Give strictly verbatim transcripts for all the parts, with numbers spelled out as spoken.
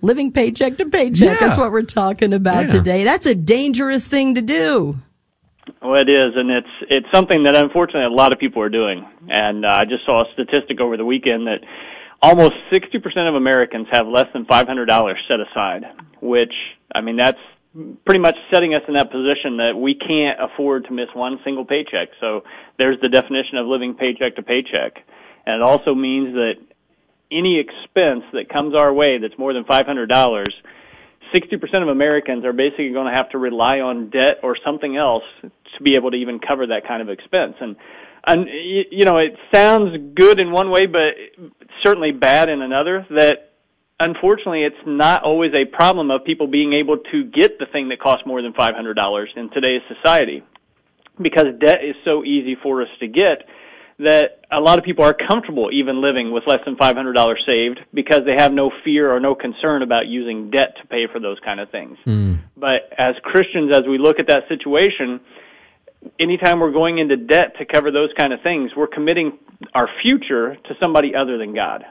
living paycheck to paycheck. Yeah. That's what we're talking about Yeah. today. That's a dangerous thing to do. Well, it is, and it's it's something that unfortunately a lot of people are doing. And uh, I just saw a statistic over the weekend that almost sixty percent of Americans have less than five hundred dollars set aside, which, I mean, that's pretty much setting us in that position that we can't afford to miss one single paycheck. So there's the definition of living paycheck to paycheck. And it also means that any expense that comes our way that's more than five hundred dollars, sixty percent of Americans are basically going to have to rely on debt or something else to be able to even cover that kind of expense. And, and you know, it sounds good in one way, but certainly bad in another, that unfortunately it's not always a problem of people being able to get the thing that costs more than five hundred dollars in today's society, because debt is so easy for us to get that a lot of people are comfortable even living with less than five hundred dollars saved because they have no fear or no concern about using debt to pay for those kind of things. Mm. But as Christians, as we look at that situation, anytime we're going into debt to cover those kind of things, we're committing our future to somebody other than God.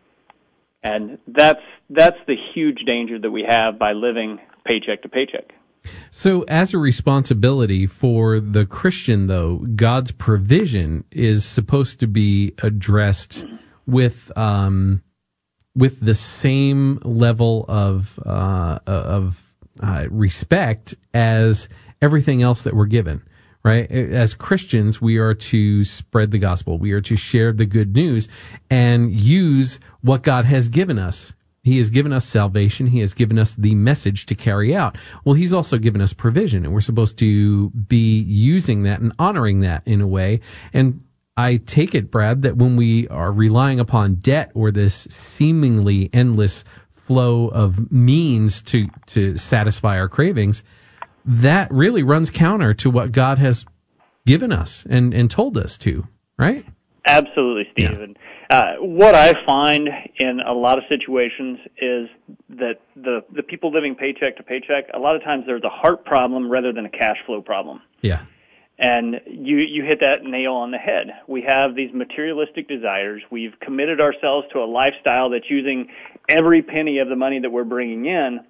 And that's that's the huge danger that we have by living paycheck to paycheck. So as a responsibility for the Christian, though, God's provision is supposed to be addressed with um, with the same level of uh, of uh, respect as everything else that we're given, right? As Christians, we are to spread the gospel. We are to share the good news and use what God has given us. He has given us salvation. He has given us the message to carry out. Well, he's also given us provision, and we're supposed to be using that and honoring that in a way. And I take it, Brad, that when we are relying upon debt or this seemingly endless flow of means to, to satisfy our cravings, that really runs counter to what God has given us and, and told us to, right? Absolutely, Steve. Yeah. And uh, what I find in a lot of situations is that the, the people living paycheck to paycheck, a lot of times there's a heart problem rather than a cash flow problem. Yeah. And you, you hit that nail on the head. We have these materialistic desires. We've committed ourselves to a lifestyle that's using every penny of the money that we're bringing in,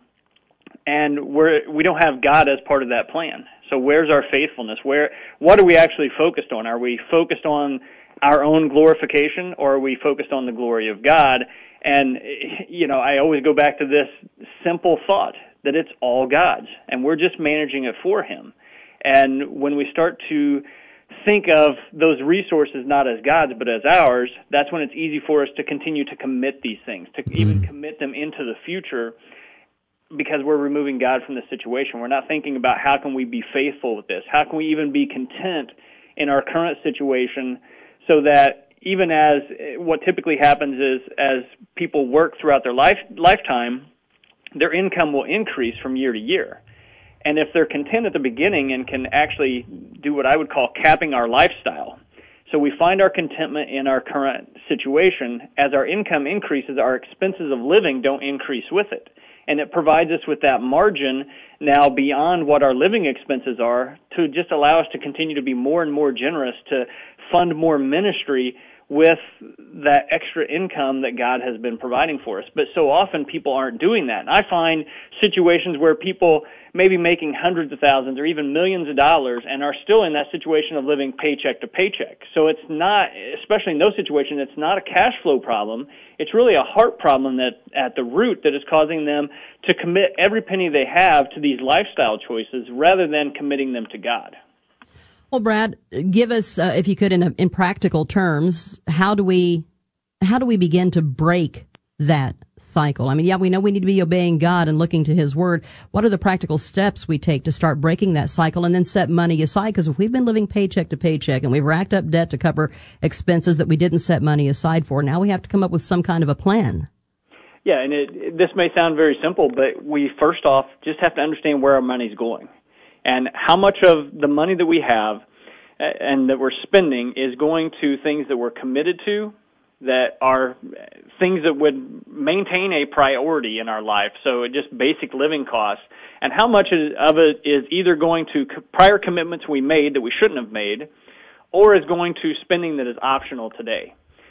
and we're, we don't have God as part of that plan. So where's our faithfulness? Where, what are we actually focused on? Are we focused on our own glorification, or are we focused on the glory of God? And, you know, I always go back to this simple thought that it's all God's, and we're just managing it for Him. And when we start to think of those resources not as God's but as ours, that's when it's easy for us to continue to commit these things, to mm-hmm. even commit them into the future, because we're removing God from the situation. We're not thinking about how can we be faithful with this? How can we even be content in our current situation, so that even as what typically happens is as people work throughout their life lifetime, their income will increase from year to year. And if they're content at the beginning and can actually do what I would call capping our lifestyle, so we find our contentment in our current situation, as our income increases, our expenses of living don't increase with it. And it provides us with that margin now beyond what our living expenses are to just allow us to continue to be more and more generous, to fund more ministry with that extra income that God has been providing for us. But so often people aren't doing that. And I find situations where people may be making hundreds of thousands or even millions of dollars and are still in that situation of living paycheck to paycheck. So it's not, especially in those situations, it's not a cash flow problem. It's really a heart problem that at the root that is causing them to commit every penny they have to these lifestyle choices rather than committing them to God. Well, Brad, give us, uh, if you could, in, in practical terms, how do we, how do we begin to break that cycle? I mean, yeah, we know we need to be obeying God and looking to His Word. What are the practical steps we take to start breaking that cycle and then set money aside? Because if we've been living paycheck to paycheck and we've racked up debt to cover expenses that we didn't set money aside for, now we have to come up with some kind of a plan. Yeah, and it, it, this may sound very simple, but we first off just have to understand where our money's going. And how much of the money that we have and that we're spending is going to things that we're committed to, that are things that would maintain a priority in our life, so just basic living costs, and how much of it is either going to prior commitments we made that we shouldn't have made, or is going to spending that is optional today.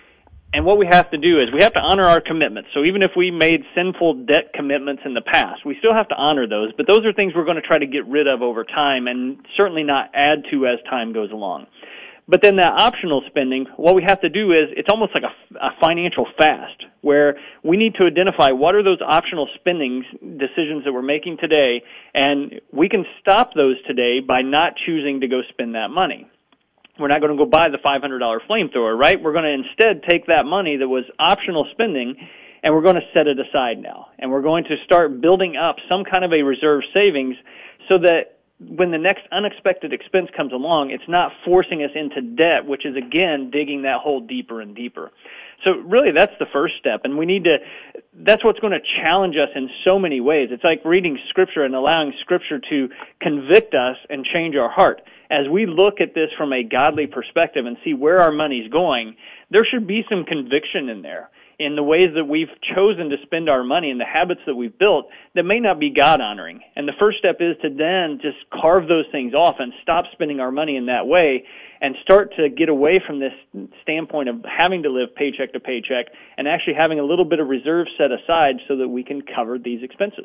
And what we have to do is we have to honor our commitments. So even if we made sinful debt commitments in the past, we still have to honor those. But those are things we're going to try to get rid of over time and certainly not add to as time goes along. But then that optional spending, what we have to do is it's almost like a, a financial fast where we need to identify what are those optional spending decisions that we're making today, and we can stop those today by not choosing to go spend that money. We're not going to go buy the five hundred dollars flamethrower, right? We're going to instead take that money that was optional spending, and we're going to set it aside now. And we're going to start building up some kind of a reserve savings so that when the next unexpected expense comes along, it's not forcing us into debt, which is, again, digging that hole deeper and deeper. So really, that's the first step, and we need to, that's what's going to challenge us in so many ways. It's like reading Scripture and allowing Scripture to convict us and change our heart. As we look at this from a godly perspective and see where our money's going, there should be some conviction in there in the ways that we've chosen to spend our money and the habits that we've built that may not be God-honoring. And the first step is to then just carve those things off and stop spending our money in that way and start to get away from this standpoint of having to live paycheck to paycheck and actually having a little bit of reserve set aside so that we can cover these expenses.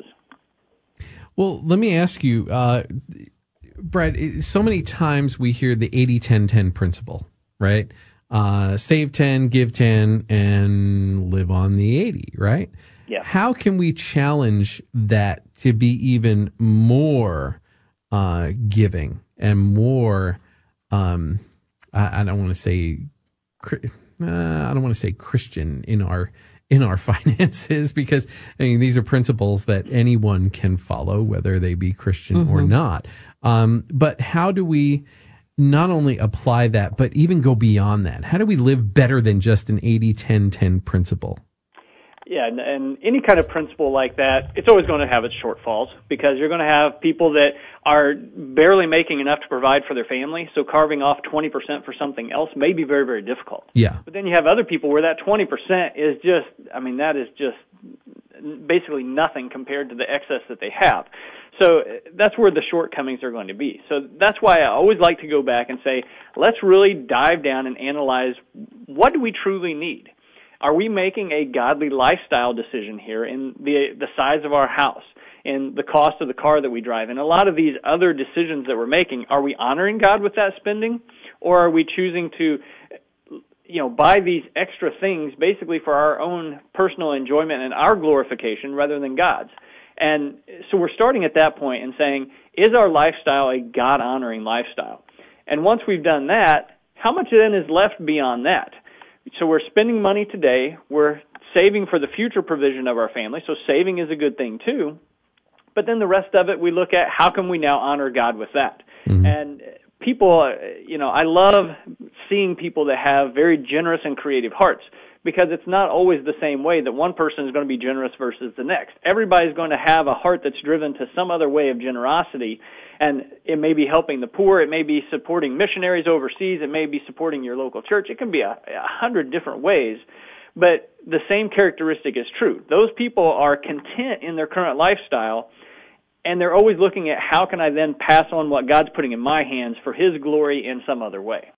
Well, let me ask you, uh, Brad, so many times we hear the eighty ten ten principle, right? Uh, save ten, give ten, and live on the eighty, right? Yeah. How can we challenge that to be even more uh, giving and more, um, I, I don't want to say, uh, I don't want to say Christian in our in our finances, because I mean these are principles that anyone can follow, whether they be Christian mm-hmm. or not. Um, but how do we not only apply that, but even go beyond that? How do we live better than just an eighty ten ten principle? Yeah, and, and any kind of principle like that, it's always going to have its shortfalls because you're going to have people that are barely making enough to provide for their family, so carving off twenty percent for something else may be very, very difficult. Yeah. But then you have other people where that twenty percent is just, I mean, that is just basically nothing compared to the excess that they have. So that's where the shortcomings are going to be. So that's why I always like to go back and say, let's really dive down and analyze what do we truly need. Are we making a godly lifestyle decision here in the the size of our house, in the cost of the car that we drive, and a lot of these other decisions that we're making? Are we honoring God with that spending, or are we choosing to, you know, buy these extra things basically for our own personal enjoyment and our glorification rather than God's? And so we're starting at that point and saying, is our lifestyle a God-honoring lifestyle? And once we've done that, how much then is left beyond that? So we're spending money today. We're saving for the future provision of our family. So saving is a good thing too. But then the rest of it, we look at how can we now honor God with that? Mm-hmm. And people, you know, I love seeing people that have very generous and creative hearts, because it's not always the same way that one person is going to be generous versus the next. Everybody's going to have a heart that's driven to some other way of generosity, and it may be helping the poor, it may be supporting missionaries overseas, it may be supporting your local church. It can be a, a hundred different ways, but the same characteristic is true. Those people are content in their current lifestyle, and they're always looking at how can I then pass on what God's putting in my hands for His glory in some other way.